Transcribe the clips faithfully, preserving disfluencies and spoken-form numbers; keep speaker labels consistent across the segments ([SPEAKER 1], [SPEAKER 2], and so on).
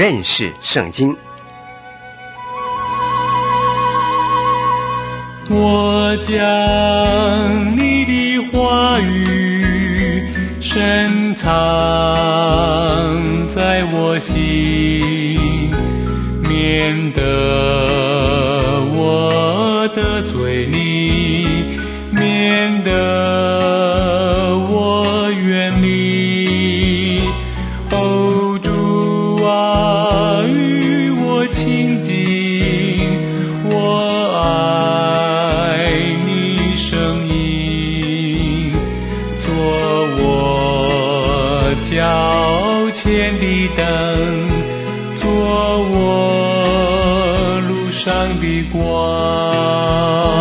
[SPEAKER 1] 认识圣经。
[SPEAKER 2] 我将你的话语深藏在我心，免得我得罪你，免得我远离。哦，主啊，与我亲近，我爱你声音，做我脚前的灯，做我路上的光。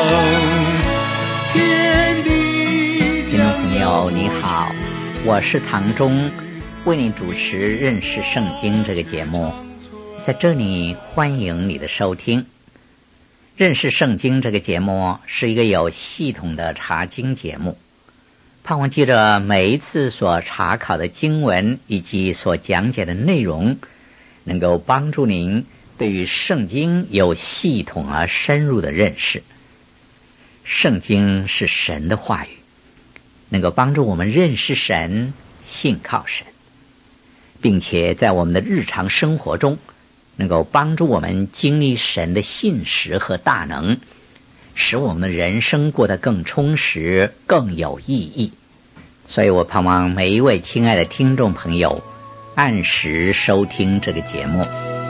[SPEAKER 3] 听众朋友你好，我是唐忠，为你主持认识圣经这个节目，在这里欢迎你的收听。认识圣经这个节目是一个有系统的查经节目，盼望记着每一次所查考的经文以及所讲解的内容，能够帮助您对于圣经有系统而深入的认识。圣经是神的话语，能够帮助我们认识神，信靠神，并且在我们的日常生活中能够帮助我们经历神的信实和大能，使我们的人生过得更充实，更有意义。所以我盼望每一位亲爱的听众朋友按时收听这个节目。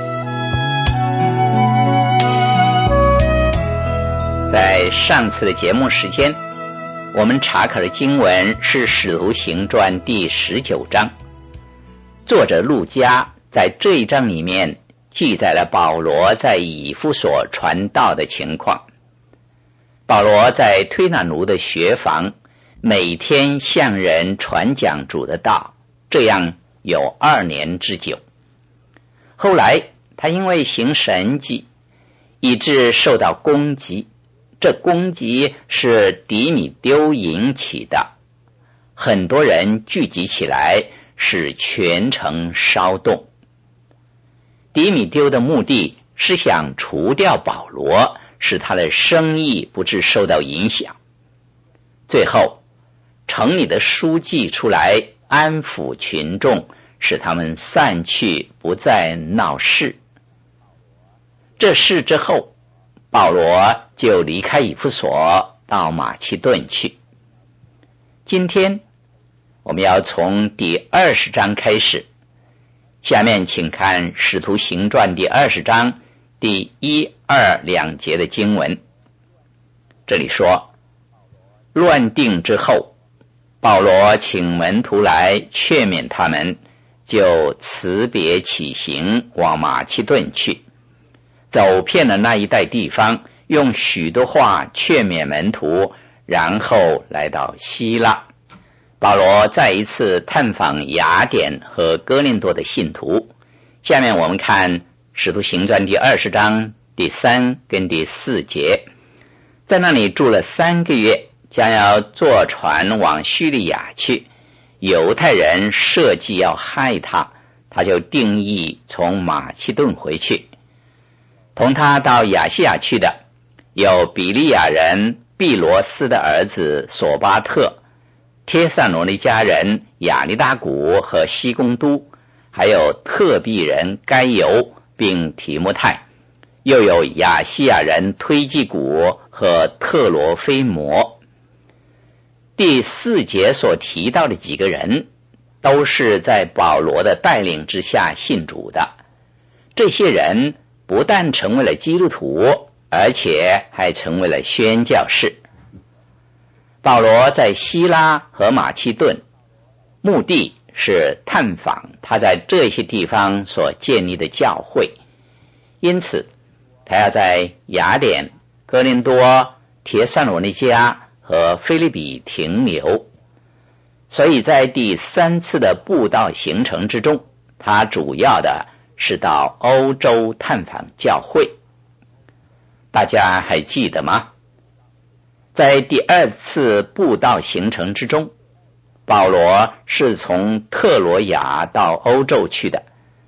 [SPEAKER 3] 在上次的节目时间，我们查考的经文是《使徒行传》第十九章。作者路加在这一章里面记载了保罗在以弗所传道的情况。保罗在推拿奴的学房每天向人传讲主的道，这样有二年之久。后来他因为行神迹，以致受到攻击，这攻击是迪米丢引起的，很多人聚集起来，使全城骚动。迪米丢的目的是想除掉保罗，使他的生意不致受到影响。最后城里的书记出来安抚群众，使他们散去，不再闹事。这事之后，保罗就离开以弗所到马其顿去。今天我们要从第二十章开始，下面请看《使徒行传》第二十章第一、二两节的经文。这里说，乱定之后，保罗请门徒来劝勉他们，就辞别起行，往马其顿去，走遍了那一带地方，用许多话劝勉门徒，然后来到希腊。保罗再一次探访雅典和哥林多的信徒。下面我们看《使徒行传》第二十章第三跟第四节。在那里住了三个月，将要坐船往叙利亚去，犹太人设计要害他，他就定义从马其顿回去。同他到亚细亚去的有比利亚人毕罗斯的儿子索巴特，帖撒罗尼迦人亚利达古和西公都，还有特庇人该犹并提摩太，又有亚细亚人推基古和特罗菲摩。第四节所提到的几个人都是在保罗的带领之下信主的。这些人不但成为了基督徒，而且还成为了宣教士。保罗在希拉和马其顿，目的是探访他在这些地方所建立的教会，因此他要在雅典、哥林多、帖撒罗尼迦和腓立比停留。所以在第三次的布道行程之中，他主要的是到欧洲探访教会。大家还记得吗？在第二次布道行程之中，保罗是从特罗亚到欧洲去的。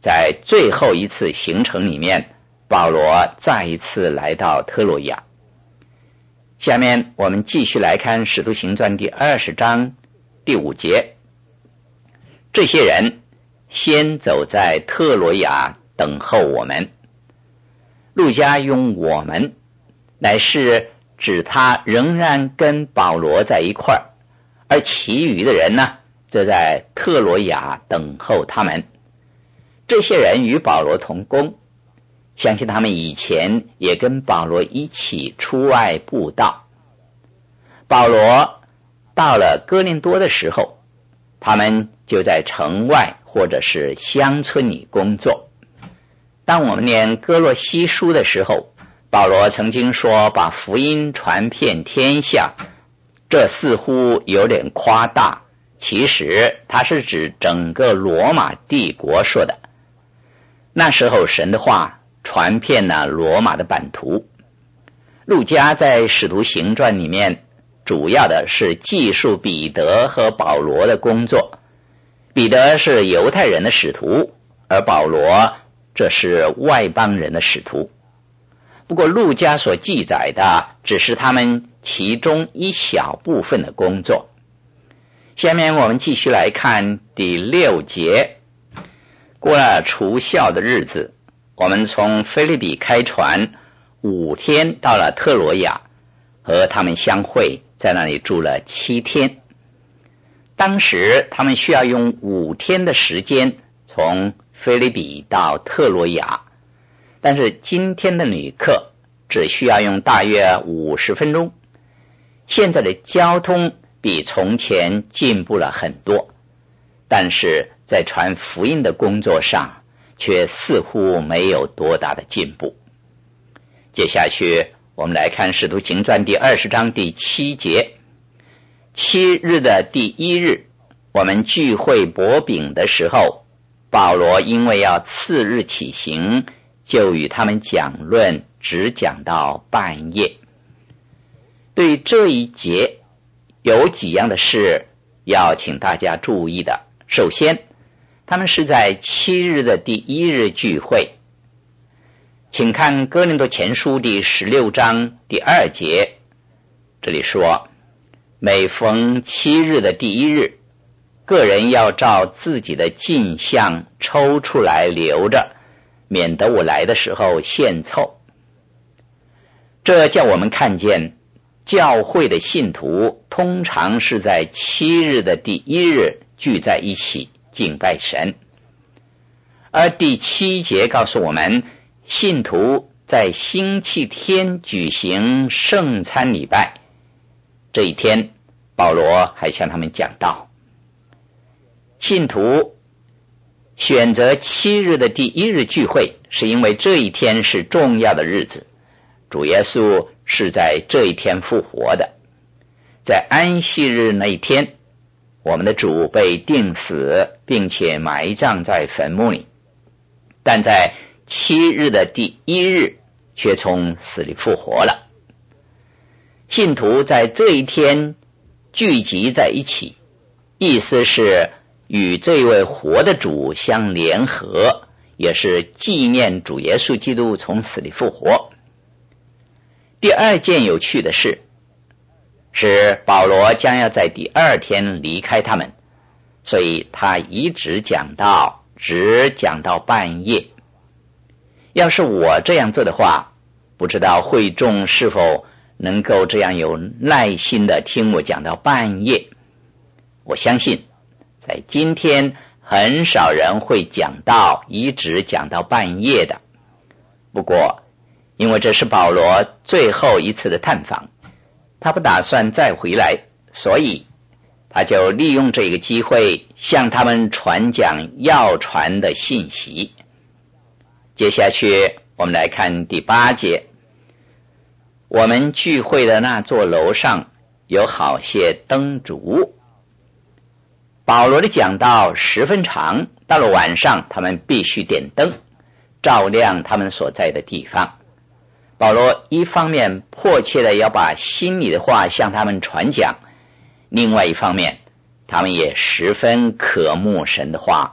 [SPEAKER 3] 在最后一次行程里面，保罗再一次来到特洛亚。下面我们继续来看《使徒行传》第二十章第五节。这些人先走在特洛亚等候我们。路加用我们乃是指他仍然跟保罗在一块儿，而其余的人呢，则在特洛亚等候他们。这些人与保罗同工，相信他们以前也跟保罗一起出外布道。保罗到了哥林多的时候，他们就在城外或者是乡村里工作。当我们念哥罗西书的时候，保罗曾经说把福音传遍天下，这似乎有点夸大，其实他是指整个罗马帝国说的。那时候神的话传遍了罗马的版图。路加在使徒行传里面主要的是记述彼得和保罗的工作。彼得是犹太人的使徒，而保罗这是外邦人的使徒。不过路加所记载的只是他们其中一小部分的工作。下面我们继续来看第六节。过了除酵的日子，我们从腓立比开船，五天到了特罗亚，和他们相会，在那里住了七天。当时他们需要用五天的时间从腓立比到特罗亚，但是今天的旅客只需要用大约五十分钟。现在的交通比从前进步了很多，但是在传福音的工作上却似乎没有多大的进步。接下去我们来看使徒行传第二十章第七节。七日的第一日，我们聚会擘饼的时候，保罗因为要次日起行，就与他们讲论，只讲到半夜。对这一节有几样的事要请大家注意的。首先，他们是在七日的第一日聚会。请看哥林多前书第十六章第二节，这里说，每逢七日的第一日，个人要照自己的进项抽出来留着，免得我来的时候献凑。这叫我们看见教会的信徒通常是在七日的第一日聚在一起敬拜神。而第七节告诉我们，信徒在星期天举行圣餐礼拜。这一天保罗还向他们讲道，信徒选择七日的第一日聚会，是因为这一天是重要的日子，主耶稣是在这一天复活的。在安息日那一天，我们的主被钉死，并且埋葬在坟墓里，但在七日的第一日却从死里复活了。信徒在这一天聚集在一起，意思是与这位活的主相联合，也是纪念主耶稣基督从死里复活。第二件有趣的事是，保罗将要在第二天离开他们，所以他一直讲到只讲到半夜。要是我这样做的话，不知道会众是否能够这样有耐心的听我讲到半夜。我相信在今天很少人会讲到一直讲到半夜的。不过因为这是保罗最后一次的探访，他不打算再回来，所以他就利用这个机会向他们传讲要传的信息。接下去我们来看第八节。我们聚会的那座楼上有好些灯烛。保罗的讲道十分长，到了晚上他们必须点灯，照亮他们所在的地方。保罗一方面迫切的要把心里的话向他们传讲，另外一方面他们也十分渴慕神的话，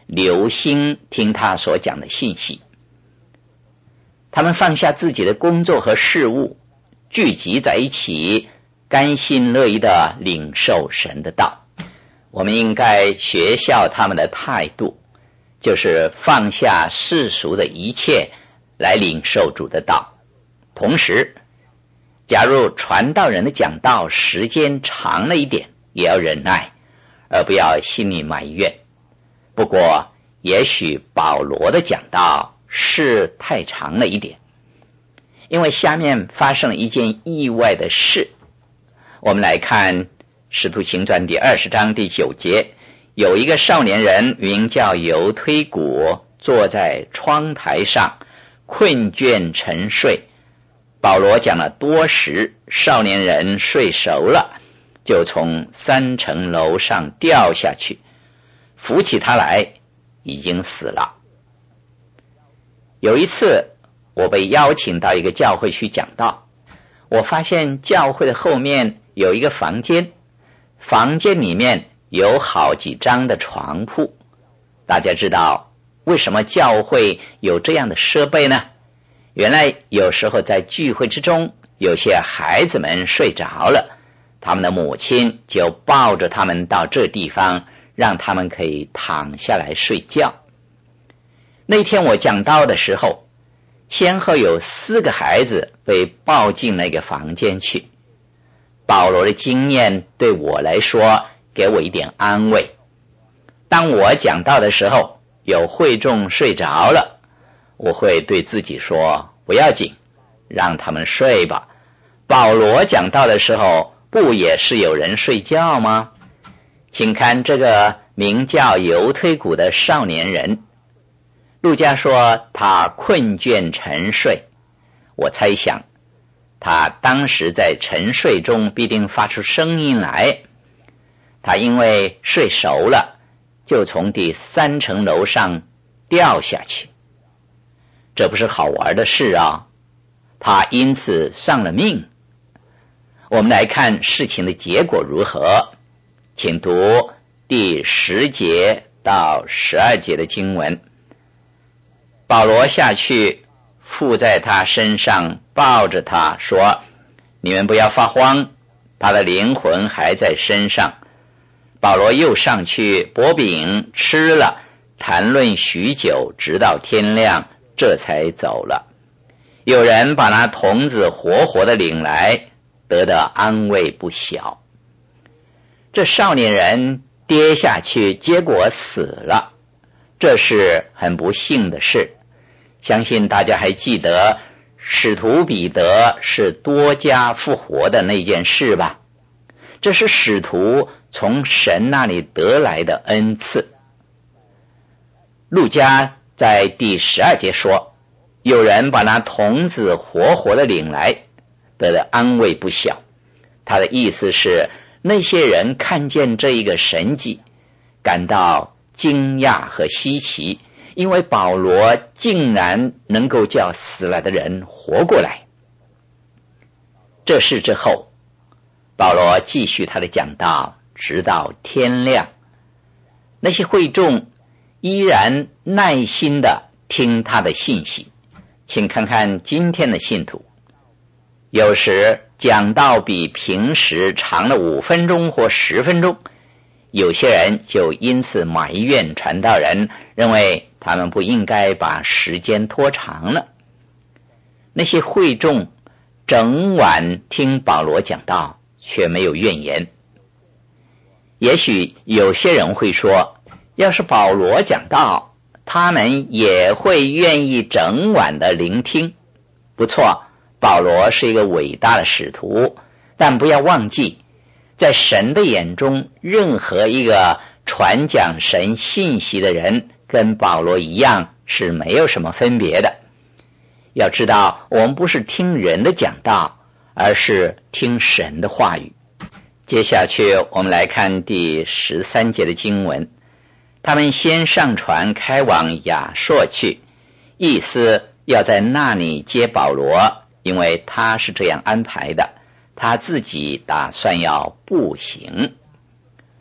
[SPEAKER 3] 留心听他所讲的信息。他们放下自己的工作和事务，聚集在一起，甘心乐意地领受神的道。我们应该学效他们的态度，就是放下世俗的一切来领受主的道。同时，假如传道人的讲道时间长了一点，也要忍耐，而不要心里埋怨。不过也许保罗的讲道是太长了一点，因为下面发生了一件意外的事。我们来看使徒行传第二十章第九节，有一个少年人名叫犹推古，坐在窗台上困倦沉睡。保罗讲了多时，少年人睡熟了，就从三层楼上掉下去，扶起他来，已经死了。有一次我被邀请到一个教会去讲道，我发现教会的后面有一个房间，房间里面有好几张的床铺。大家知道为什么教会有这样的设备呢？原来有时候在聚会之中，有些孩子们睡着了，他们的母亲就抱着他们到这地方，让他们可以躺下来睡觉。那天我讲道的时候，先后有四个孩子被抱进那个房间去。保罗的经验对我来说给我一点安慰。当我讲道的时候，有会众睡着了，我会对自己说，不要紧，让他们睡吧。保罗讲道的时候，不也是有人睡觉吗？请看这个名叫犹推古的少年人，路加说他困倦沉睡。我猜想他当时在沉睡中必定发出声音来，他因为睡熟了，就从第三层楼上掉下去。这不是好玩的事啊，他因此丧了命。我们来看事情的结果如何，请读第十节到十二节的经文。保罗下去，附在他身上，抱着他说，你们不要发慌，他的灵魂还在身上。保罗又上去剥饼吃了，谈论许久，直到天亮，这才走了。有人把那童子活活的领来，得到安慰不小。这少年人跌下去，结果死了，这是很不幸的事。相信大家还记得使徒彼得是多加复活的那件事吧？这是使徒从神那里得来的恩赐。路加在第十二节说，有人把那童子活活的领来，得到安慰不小。他的意思是，那些人看见这一个神迹，感到惊讶和稀奇，因为保罗竟然能够叫死了的人活过来。这事之后，保罗继续他的讲道，直到天亮。那些会众依然耐心的听他的信息。请看看今天的信徒，有时讲道比平时长了五分钟或十分钟，有些人就因此埋怨传道人，认为他们不应该把时间拖长了。那些会众整晚听保罗讲道，却没有怨言。也许有些人会说，要是保罗讲道，他们也会愿意整晚的聆听。不错，保罗是一个伟大的使徒，但不要忘记，在神的眼中，任何一个传讲神信息的人跟保罗一样是没有什么分别的。要知道，我们不是听人的讲道，而是听神的话语。接下去我们来看第十三节的经文。他们先上船开往亚朔去，意思要在那里接保罗，因为他是这样安排的，他自己打算要步行。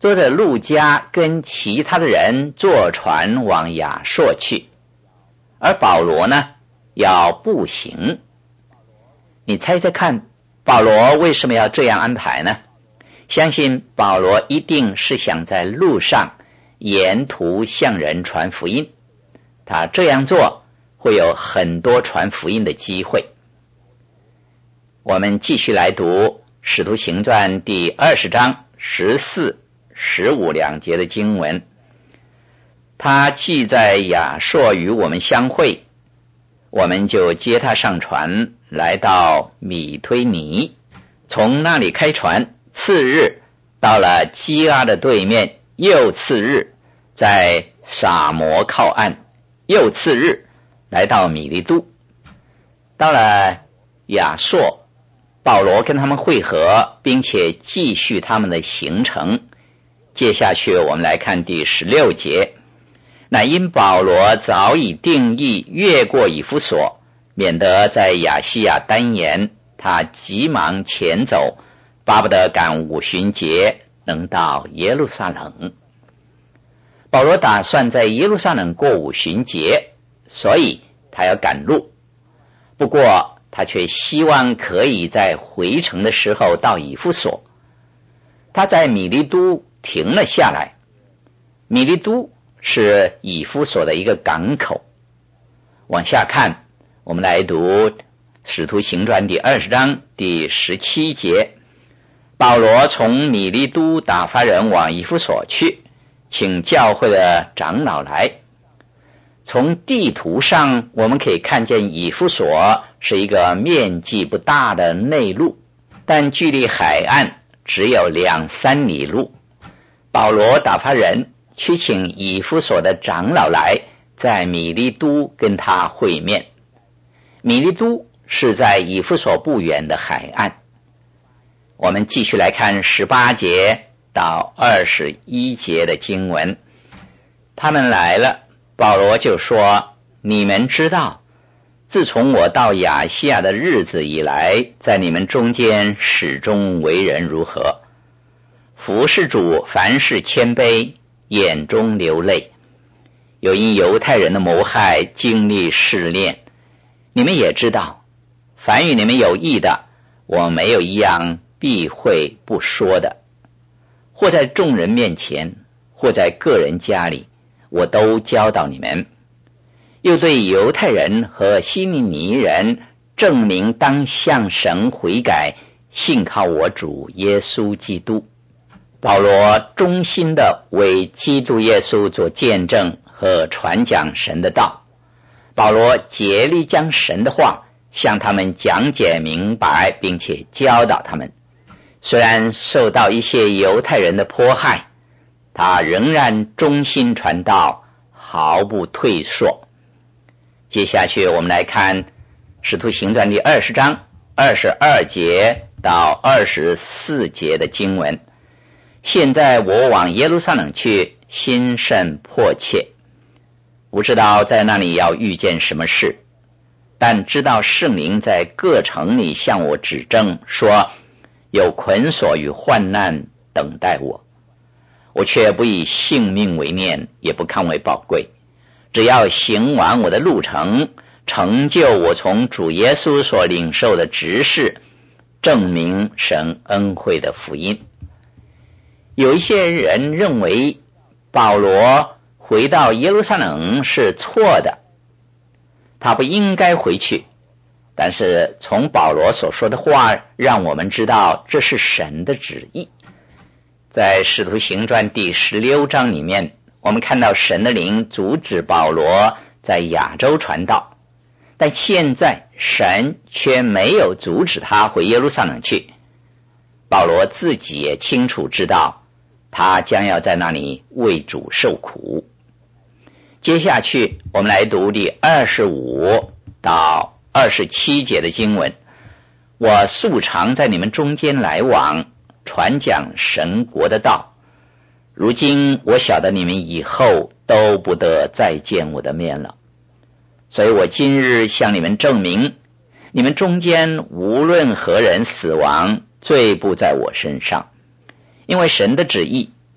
[SPEAKER 3] 作者路加跟其他的人坐船往亚朔去，而保罗呢要步行。你猜猜看，保罗为什么要这样安排呢？相信保罗一定是想在路上沿途向人传福音，他这样做会有很多传福音的机会。我们继续来读使徒行传第二十章十四、十五两节的经文。他既在亚朔与我们相会，我们就接他上船，来到米推尼，从那里开船，次日到了基拉的对面，又次日在撒摩靠岸，又次日来到米利都。到了亚朔，保罗跟他们会合，并且继续他们的行程。接下去我们来看第十六节。乃因保罗早已定义越过以弗所，免得在亚细亚单言，他急忙前走，巴不得赶五旬节能到耶路撒冷。保罗打算在耶路撒冷过五旬节，所以他要赶路。不过他却希望可以在回程的时候到以弗所。他在米利都停了下来。米利都是以弗所的一个港口。往下看，我们来读使徒行传第二十章第十七节。保罗从米利都打发人往以弗所去，请教会的长老来。从地图上我们可以看见以弗所是一个面积不大的内陆，但距离海岸只有两三里路。保罗打发人去请以弗所的长老来，在米利都跟他会面。米利都是在以弗所不远的海岸。我们继续来看十八节到二十一节的经文。他们来了，保罗就说：你们知道，自从我到亚细亚的日子以来，在你们中间始终为人如何，服侍主，凡事谦卑，眼中流泪，有因犹太人的谋害经历试炼。你们也知道，凡与你们有益的，我没有一样避讳不说的，或在众人面前，或在个人家里，我都教导你们。又对犹太人和希利尼人证明当向神悔改，信靠我主耶稣基督。保罗忠心的为基督耶稣做见证和传讲神的道。保罗竭力将神的话向他们讲解明白，并且教导他们。虽然受到一些犹太人的迫害，他仍然忠心传道，毫不退缩。接下去我们来看使徒行传第二十章二十二节到二十四节的经文。现在我往耶路撒冷去，心甚迫切，不知道在那里要遇见什么事，但知道圣灵在各城里向我指证，说有捆锁与患难等待我。我却不以性命为念，也不看为宝贵，只要行完我的路程，成就我从主耶稣所领受的职事，证明神恩惠的福音。有一些人认为保罗回到耶路撒冷是错的，他不应该回去，但是从保罗所说的话让我们知道这是神的旨意。在使徒行传第十六章里面，我们看到神的灵阻止保罗在亚洲传道，但现在神却没有阻止他回耶路撒冷去。保罗自己也清楚知道他将要在那里为主受苦。接下去我们来读第二十五到二十七节的经文。我素常在你们中间来往，传讲神国的道，如今我晓得你们以后都不得再见我的面了，所以我今日向你们证明，你们中间无论何人死亡，罪不在我身上，因为神的旨意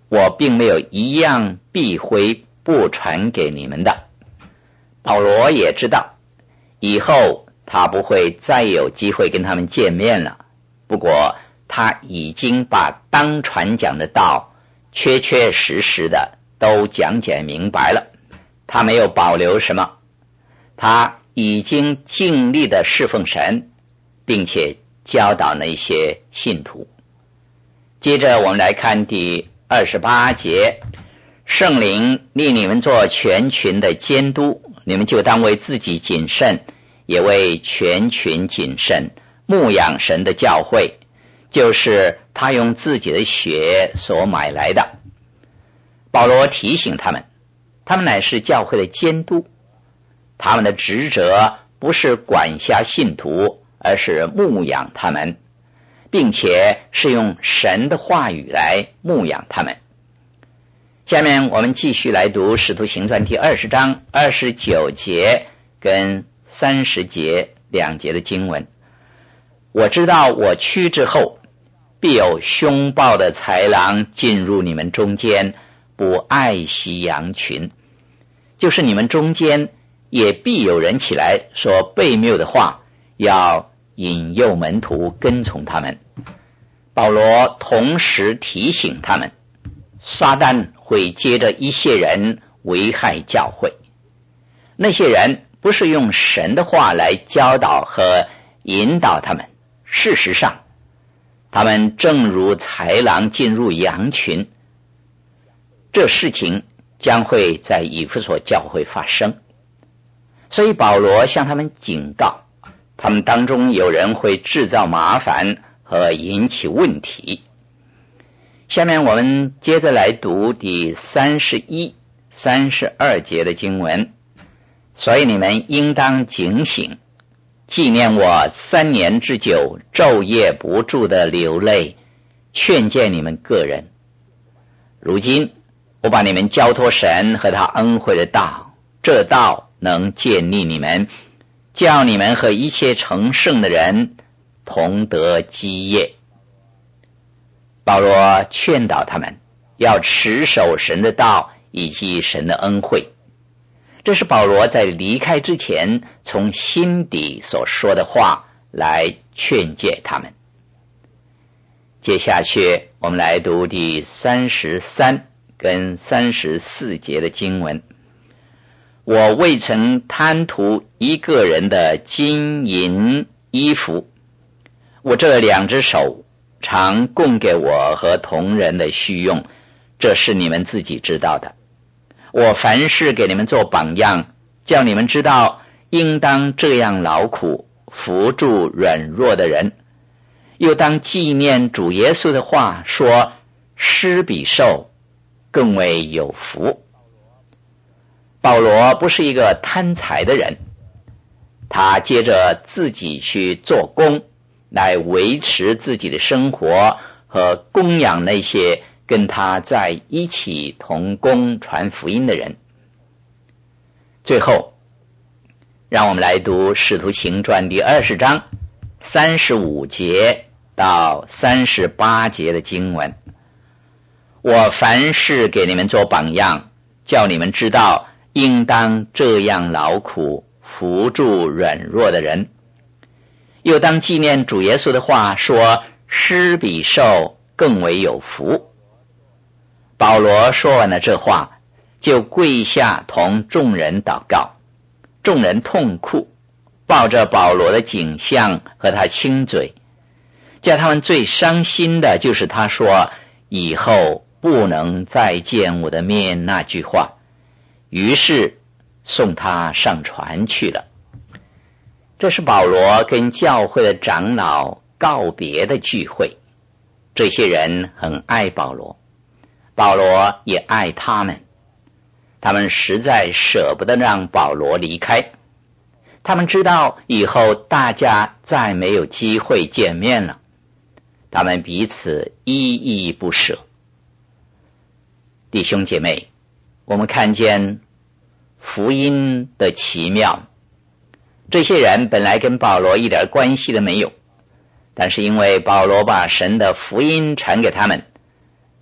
[SPEAKER 3] 我并没有一样避讳不传给你们的。保罗也知道以后他不会再有机会跟他们见面了，不过他已经把当传讲的道确确实实的都讲解明白了，他没有保留什么，他已经尽力的侍奉神，并且教导那些信徒。接着我们来看第二十八节，圣灵立你们做全群的监督，你们就当为自己谨慎，也为全群谨慎，牧养神的教会，就是他用自己的血所买来的。保罗提醒他们，他们乃是教会的监督，他们的职责不是管辖信徒，而是牧养他们，并且是用神的话语来牧养他们。下面我们继续来读《使徒行传》第二十章二十九节跟三十节两节的经文。我知道我去之后，必有凶暴的豺狼进入你们中间，不爱惜羊群，就是你们中间也必有人起来说悖谬的话，要引诱门徒跟从他们。保罗同时提醒他们，撒旦会接着一些人危害教会，那些人不是用神的话来教导和引导他们，事实上他们正如豺狼进入羊群，这事情将会在以弗所教会发生。所以保罗向他们警告，他们当中有人会制造麻烦和引起问题。下面我们接着来读第三十一、三十二节的经文。所以你们应当警醒，纪念我三年之久，昼夜不住的流泪，劝诫你们个人。如今我把你们交托神和他恩惠的道，这道能建立你们，叫你们和一切成圣的人同得基业。保罗劝导他们要持守神的道以及神的恩惠，这是保罗在离开之前从心底所说的话，来劝诫他们。接下去我们来读第三十三跟三十四节的经文。我未曾贪图一个人的金银衣服，我这两只手常供给我和同人的需用，这是你们自己知道的。我凡事给你们做榜样，叫你们知道应当这样劳苦，扶助软弱的人，又当纪念主耶稣的话，说施比受更为有福。保罗不是一个贪财的人，他接着自己去做工，来维持自己的生活和供养那些跟他在一起同工传福音的人。最后让我们来读《使徒行传》第二十章三十五节到三十八节的经文。我凡事给你们做榜样，叫你们知道应当这样劳苦，扶助软弱的人，又当纪念主耶稣的话，说施比受更为有福。保罗说完了这话，就跪下同众人祷告，众人痛哭，抱着保罗的颈项和他亲嘴。叫他们最伤心的就是他说以后不能再见我的面那句话，于是送他上船去了。这是保罗跟教会的长老告别的聚会，这些人很爱保罗，保罗也爱他们，他们实在舍不得让保罗离开，他们知道以后大家再没有机会见面了，他们彼此依依不舍。弟兄姐妹，我们看见福音的奇妙，这些人本来跟保罗一点关系都没有，但是因为保罗把神的福音传给他们，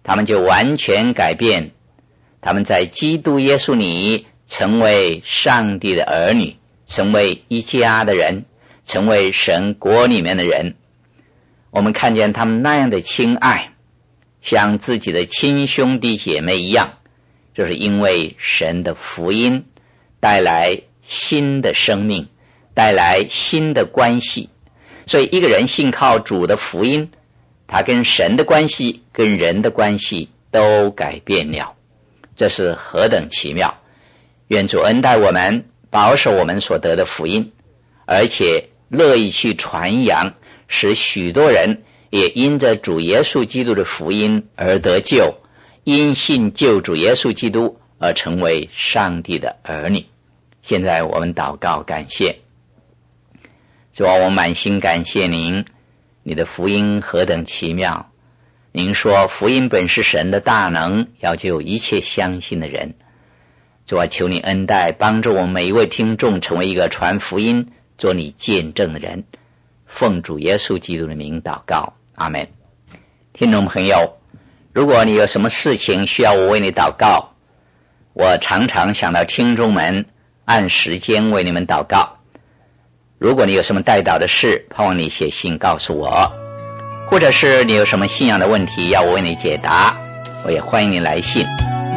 [SPEAKER 3] 他们就完全改变，他们在基督耶稣里成为上帝的儿女，成为一家的人，成为神国里面的人。我们看见他们那样的亲爱，像自己的亲兄弟姐妹一样，就是因为神的福音带来新的生命，带来新的关系。所以一个人信靠主的福音，他跟神的关系跟人的关系都改变了，这是何等奇妙。愿主恩待我们，保守我们所得的福音，而且乐意去传扬，使许多人也因着主耶稣基督的福音而得救，因信救主耶稣基督而成为上帝的儿女。现在我们祷告感谢主啊，我满心感谢您，你的福音何等奇妙。您说福音本是神的大能，要救一切相信的人。主啊，求你恩待，帮助我们每一位听众成为一个传福音做你见证的人。奉主耶稣基督的名祷告，阿们。听众朋友，如果你有什么事情需要我为你祷告，我常常想到听众们按时间为你们祷告。如果你有什么代祷的事，盼望你写信告诉我，或者是你有什么信仰的问题要我为你解答，我也欢迎你来信。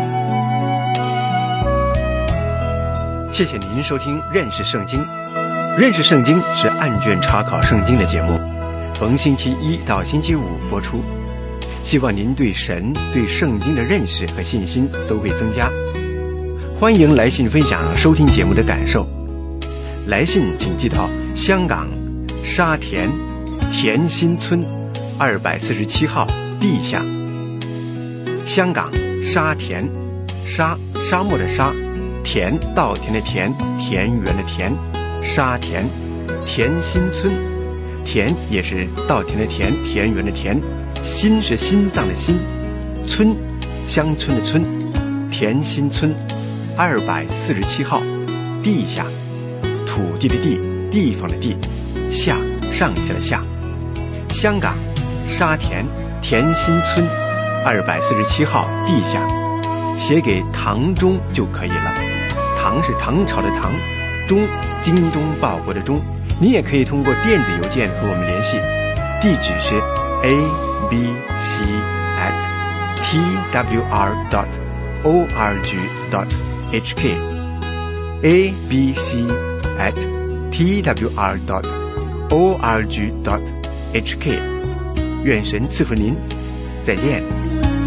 [SPEAKER 1] 谢谢您收听认识圣经。认识圣经是按卷查考圣经的节目，逢星期一到星期五播出。希望您对神对圣经的认识和信心都会增加。欢迎来信分享收听节目的感受。来信请寄到香港沙田田心村二百四十七号地下。香港沙田，沙沙漠的沙，田稻田的田，田园的田，沙田田心村，田也是稻田的田，田园的田，心是心脏的心，村乡村的村，田心村二百四十七号地下，土地的地，地方的地，下上下的下。香港沙田田心村二百四十七号地下，写给唐中就可以了。唐是唐朝的唐，中精忠报国的忠。你也可以通过电子邮件和我们联系，地址是 a b c at t w r dot o r g dot h k a b c at t w r dot o r g dot h k。 愿神赐福您，再见。